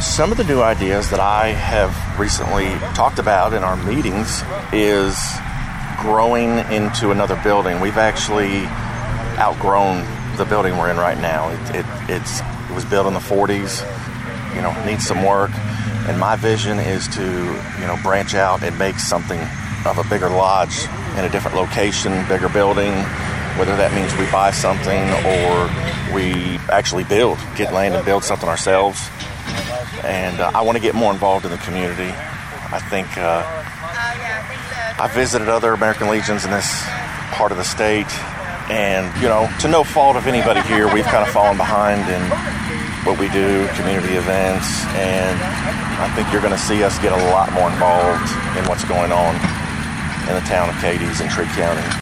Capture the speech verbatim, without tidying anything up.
Some of the new ideas that I have recently talked about in our meetings is growing into another building. We've actually outgrown the building we're in right now. It, it, it's, it was built in the forties, you know, needs some work. And my vision is to, you know, branch out and make something of a bigger lodge in a different location, bigger building, whether that means we buy something or we actually build, get land and build something ourselves. And uh, I want to get more involved in the community. I think uh, I visited other American Legions in this part of the state, and, you know, to no fault of anybody here, we've kind of fallen behind in what we do, community events, and I think you're going to see us get a lot more involved in what's going on in the town of Cadiz and Tree County.